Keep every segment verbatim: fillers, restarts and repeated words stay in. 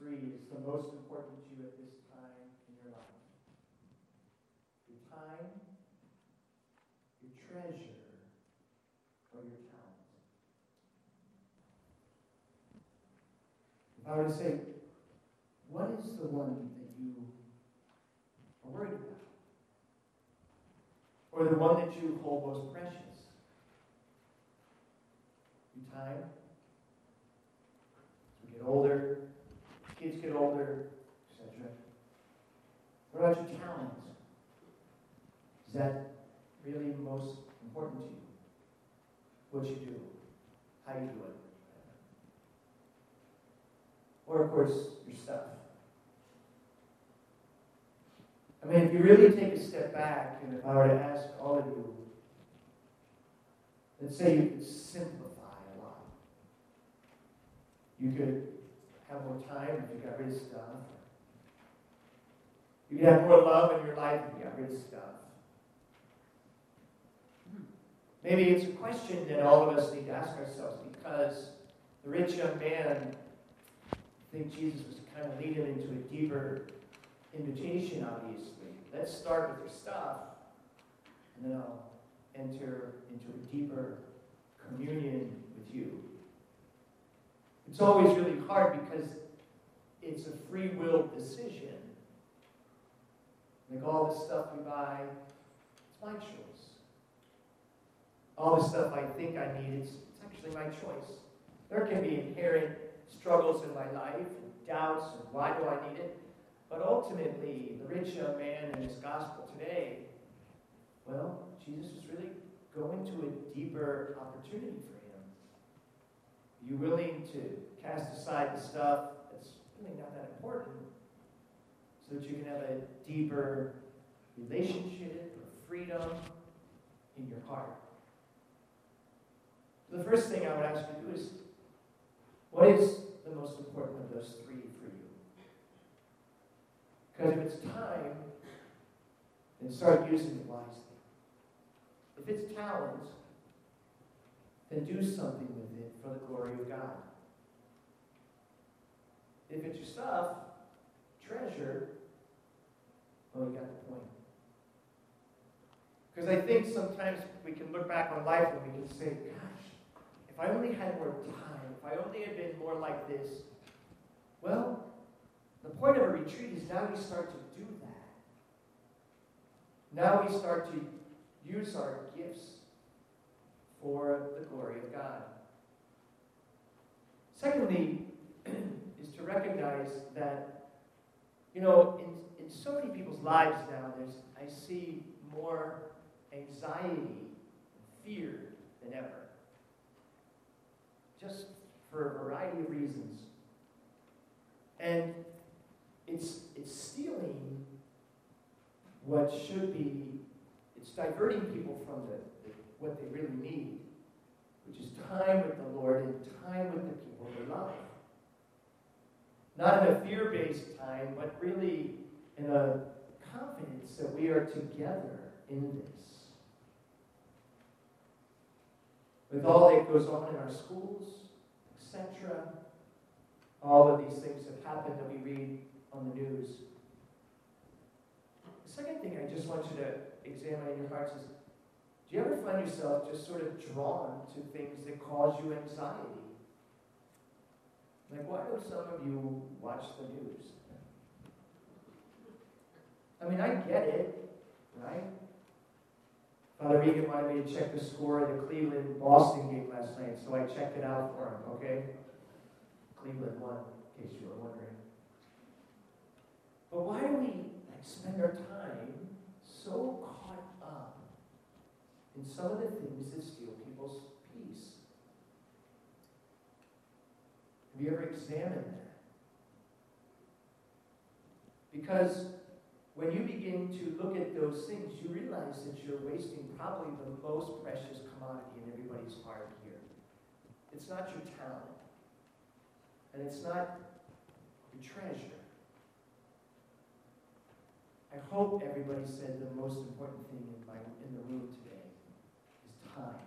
three is the most important to you at this time in your life? Your time, your treasure, or your talent? If I were to say, what is the one that you are worried about? Or the one that you hold most precious? Your time? As we get older, kids get older, et cetera. What about your talent? Is that really most important to you? What you do? How you do it? Or, of course, your stuff. I mean, if you really take a step back, and if I were to ask all of you, let's say you could simplify a lot. You could have more time if you got rid of stuff. You could have more love in your life if you got rid of stuff. Maybe it's a question that all of us need to ask ourselves, because the rich young man, I think Jesus was kind of leading him into a deeper invitation, obviously. Let's start with your stuff, and then I'll enter into a deeper communion with you. It's always really hard because it's a free will decision. Like all the stuff we buy, it's my choice. All the stuff I think I need, it's, it's actually my choice. There can be inherent struggles in my life, and doubts, and why do I need it? But ultimately, the rich young man in this gospel today, well, Jesus was really going to a deeper opportunity for him. Are you willing to cast aside the stuff that's really not that important so that you can have a deeper relationship or freedom in your heart? The first thing I would ask you to do is, what is the most important of those three for you? Because if it's time, then start using it wisely. If it's talent, then do something with it for the glory of God. If it's your stuff, treasure, well, you got the point. Because I think sometimes we can look back on life and we can say, gosh, if I only had more time, if I only had been more like this. Well, the point of a retreat is now we start to do that. Now we start to use our gifts for the glory of God. Secondly, is to recognize that, you know, in, in so many people's lives now, there's I see more anxiety and fear than ever. Just for a variety of reasons. And it's it's stealing what should be, it's diverting people from the, the what they really need, which is time with the Lord and time with the people they love. Not in a fear-based time, but really in a confidence that we are together in this. With all that goes on in our schools, et cetera, all of these things have happened that we read on the news. The second thing I just want you to examine in your hearts is, do you ever find yourself just sort of drawn to things that cause you anxiety? Like, why do some of you watch the news? I mean, I get it, right? Father Regan wanted me to check the score of the Cleveland-Boston game last night, so I checked it out for him, okay? Cleveland won, in case you were wondering. But why do we like spend our time so caught up in some of the things that steal people's peace? Have you ever examined that? Because when you begin to look at those things, you realize that you're wasting probably the most precious commodity in everybody's heart here. It's not your talent. And it's not your treasure. I hope everybody said the most important thing in, my, in the room today is time.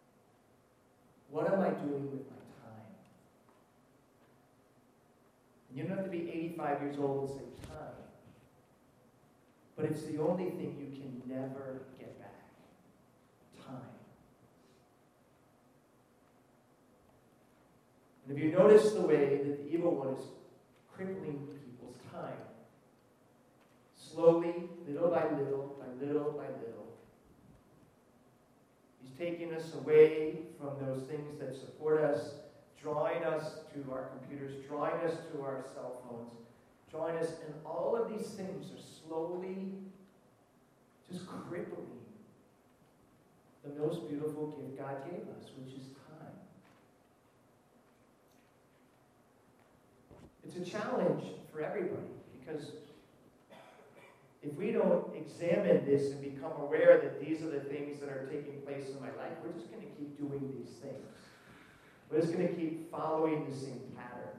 What am I doing with my time? And you don't have to be eighty-five years old and say time. But it's the only thing you can never get back. Time. And if you notice the way that the evil one is crippling people's time, slowly, little by little, by little by little, he's taking us away from those things that support us, drawing us to our computers, drawing us to our cell phones, drawing us, and all of these things are slowly just crippling the most beautiful gift God gave us, which is time. It's a challenge for everybody, because if we don't examine this and become aware that these are the things that are taking place in my life, we're just going to keep doing these things. We're just going to keep following the same pattern.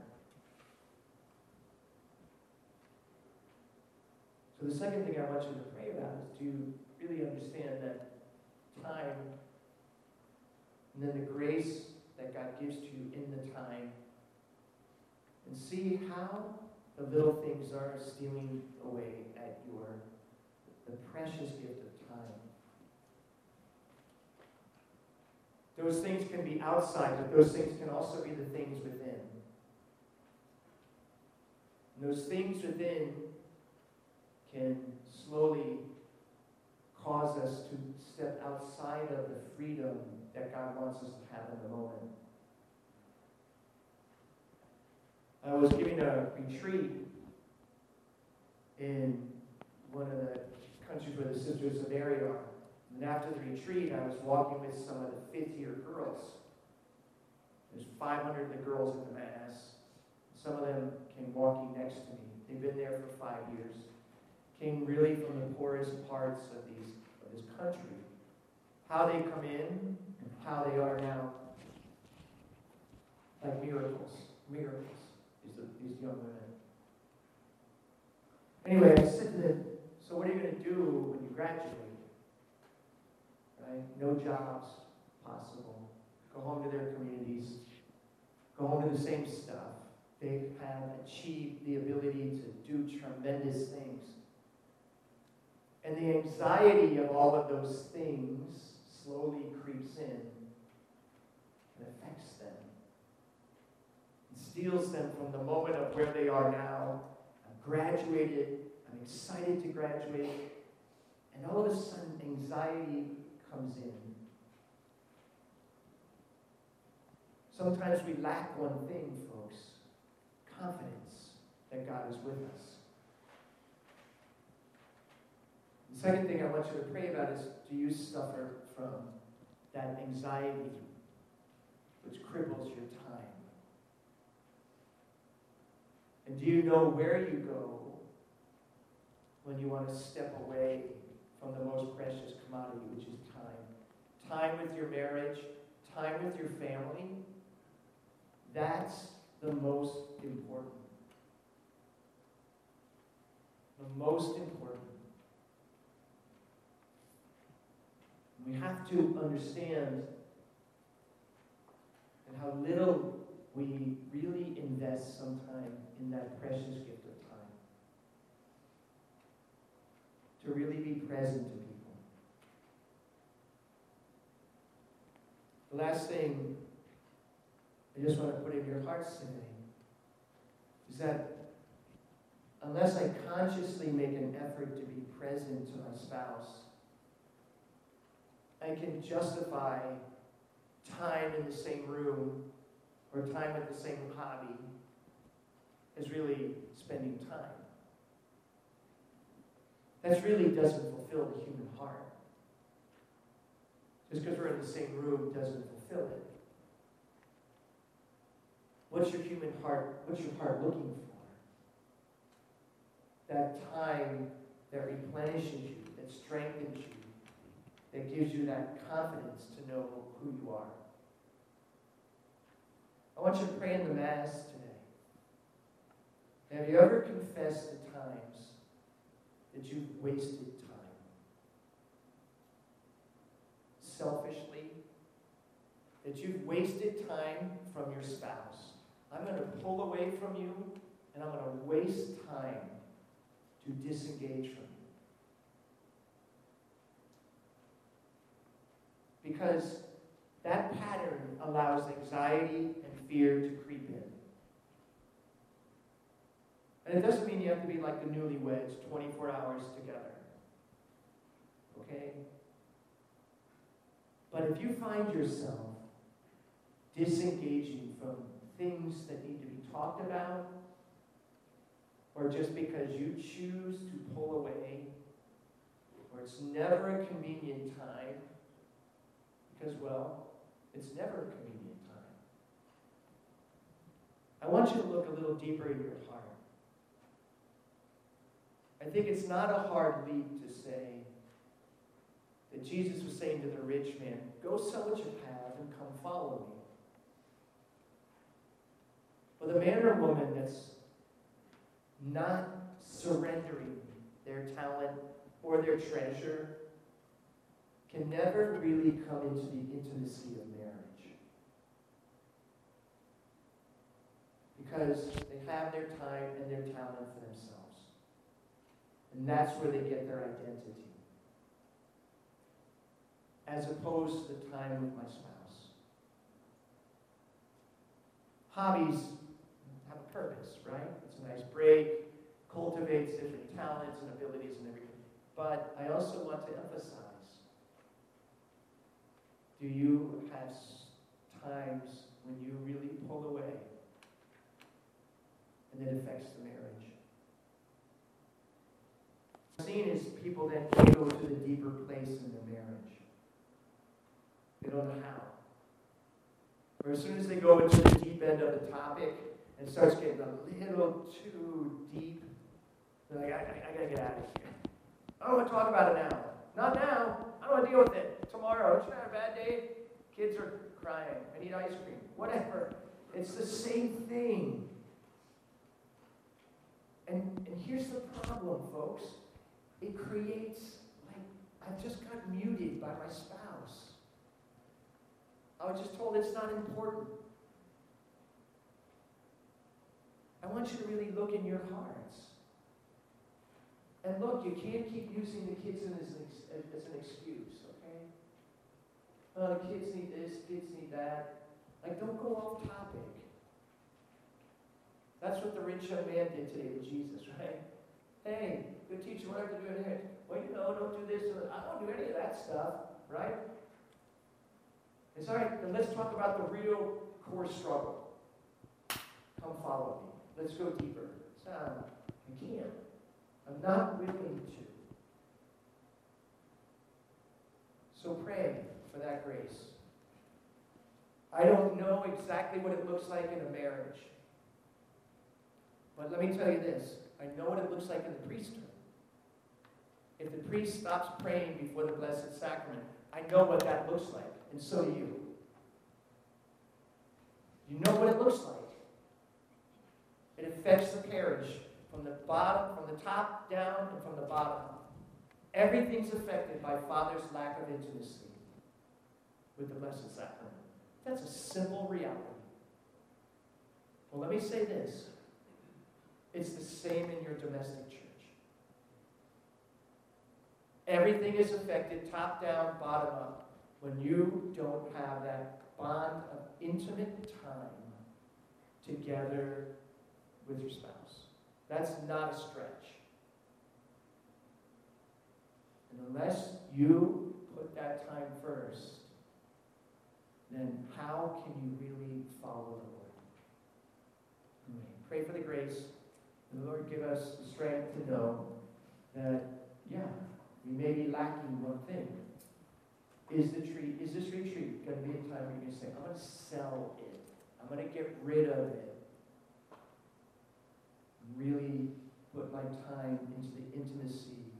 So the second thing I want you to pray about is to really understand that time, and then the grace that God gives to you in the time, and see how the little things are stealing away at your, the precious gift of time. Those things can be outside, but those things can also be the things within. And those things within can slowly cause us to step outside of the freedom that God wants us to have in the moment. I was giving a retreat in one of the countries where the Sisters of Mary are. And after the retreat, I was walking with some of the fifth-year girls. There's five hundred of the girls at the Mass. Some of them came walking next to me. They've been there for five years. Came really from the poorest parts of these of this country. How they come in and how they are now, like miracles. Miracles. These, these young women. Anyway, I said to them, so what are you going to do when you graduate? Right? No jobs possible. Go home to their communities. Go home to the same stuff. They have achieved the ability to do tremendous things. And the anxiety of all of those things slowly creeps in and affects them. Steals them from the moment of where they are now. I've graduated. I'm excited to graduate. And all of a sudden, anxiety comes in. Sometimes we lack one thing, folks. Confidence that God is with us. The second thing I want you to pray about is, do you suffer from that anxiety which cripples your time? And do you know where you go when you want to step away from the most precious commodity, which is time? Time with your marriage, time with your family. That's the most important. The most important. We have to understand and how little we really invest some time in that precious gift of time. To really be present to people. The last thing I just want to put in your hearts today is that unless I consciously make an effort to be present to my spouse, I can justify time in the same room or time with the same hobby as really spending time. That really doesn't fulfill the human heart. Just because we're in the same room doesn't fulfill it. What's your human heart, what's your heart looking for? That time that replenishes you, that strengthens you, that gives you that confidence to know who you are. I want you to pray in the Mass today. Have you ever confessed the times that you've wasted time? Selfishly, that you've wasted time from your spouse. I'm going to pull away from you and I'm going to waste time to disengage from you. Because that pattern allows anxiety and fear to creep in. And it doesn't mean you have to be like the newlyweds, twenty-four hours together. Okay? But if you find yourself disengaging from things that need to be talked about, or just because you choose to pull away, or it's never a convenient time, because, well, it's never a convenient time. I want you to look a little deeper in your heart. I think it's not a hard leap to say that Jesus was saying to the rich man, go sell what you have and come follow me. But the man or woman that's not surrendering their talent or their treasure can never really come into the intimacy of marriage. Because they have their time and their talent for themselves. And that's where they get their identity. As opposed to the time with my spouse. Hobbies have a purpose, right? It's a nice break, cultivates different talents and abilities and everything. But I also want to emphasize, do you have times when you really pull away and it affects the marriage? What I've seen is people then can't go to the deeper place in their marriage. They don't know how. Or as soon as they go into the deep end of the topic and it starts getting a little too deep, they're like, I, I, I gotta get out of here. I don't want to talk about it now. Not now. I don't want to deal with it. Tomorrow. Don't you have a bad day? Kids are crying. I need ice cream. Whatever. It's the same thing. And, and here's the problem, folks. It creates, like, I just got muted by my spouse. I was just told it's not important. I want you to really look in your hearts. And look, you can't keep using the kids as an, ex- as an excuse, okay? Oh, the kids need this, kids need that. Like, don't go off topic. That's what the rich young man did today with Jesus, right? Hey, good teacher, what do I have to do in here? Well, you know, don't do this. I don't do any of that stuff, right? It's all right, then let's talk about the real core struggle. Come follow me. Let's go deeper. So, I can't. I'm not willing to. So pray for that grace. I don't know exactly what it looks like in a marriage. But let me tell you this. I know what it looks like in the priesthood. If the priest stops praying before the Blessed Sacrament, I know what that looks like. And so do you. You know what it looks like. It affects the parish from the bottom, from the top down, and from the bottom up. Everything's affected by Father's lack of intimacy with the Blessed Sacrament. That's a simple reality. Well, let me say this. It's the same in your domestic church. Everything is affected top down, bottom up, when you don't have that bond of intimate time together with your spouse. That's not a stretch. And unless you put that time first, then how can you really follow the Lord? Anyway, pray for the grace, and the Lord give us the strength to know that, yeah, we may be lacking one thing. Is the tree, is this retreat going to be a time where you're going to say, I'm going to sell it. I'm going to get rid of it. Really put my time into the intimacy